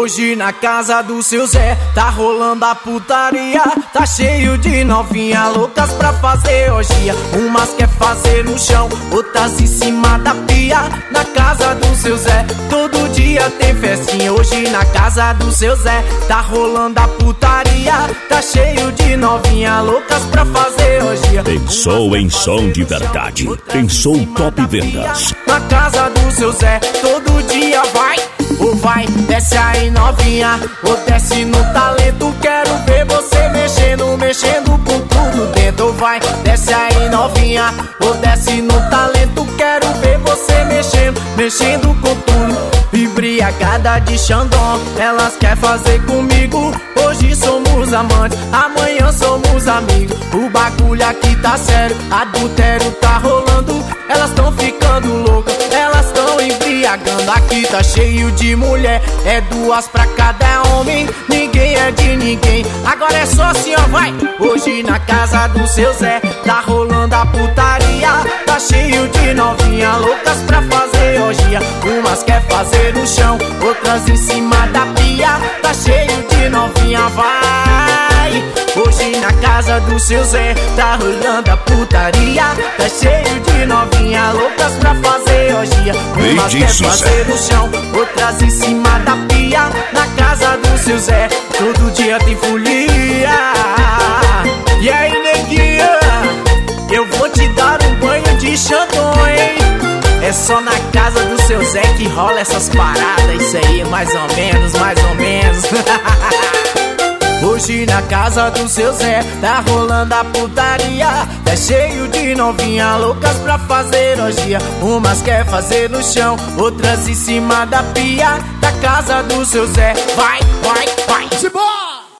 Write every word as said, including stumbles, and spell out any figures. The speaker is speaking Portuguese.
Hoje na casa do seu Zé tá rolando a putaria. Tá cheio de novinha loucas pra fazer orgia. Umas quer fazer no chão, outras em cima da pia. Na casa do seu Zé todo dia tem festinha. Hoje na casa do seu Zé tá rolando a putaria. Tá cheio de novinha loucas pra fazer orgia. Pensou em som de verdade, pensou top vendas. Na casa do seu Zé todo dia vai, ou vai, desce aí novinha, ou desce no talento. Quero ver você mexendo, mexendo com tudo dentro. Ou vai, desce aí novinha, ou desce no talento. Quero ver você mexendo, mexendo com tudo. Embriagada de Xandão, elas quer fazer comigo. Hoje somos amantes, amanhã somos amigos. O bagulho aqui tá sério, adultério tá rolando. Elas tão ficando loucas, elas tão embriagando. Aqui tá cheio de mulher, é duas pra cada homem. Ninguém é de ninguém, agora é só assim ó, vai. Hoje na casa do seu Zé tá rolando a putaria. Tá cheio de novinha loucas pra fazer orgia. Umas quer fazer no chão, outras em cima da pia. Tá cheio de novinha, vai. Hoje na casa do seu Zé tá rolando a putaria. Tá cheio de novinha loucas pra fazer orgia. Umas quer fazer no chão, outras em cima da pia. Na casa do seu Zé todo dia tem folia. E aí neguinha, eu vou te dar um banho de Xandão, hein? É só na casa do seu Zé que rola essas paradas. Isso aí, mais ou menos, mais ou menos. Hoje na casa do seu Zé tá rolando a putaria. É cheio de novinha loucas pra fazer orgia. Umas quer fazer no chão, outras em cima da pia. Da casa do seu Zé, vai.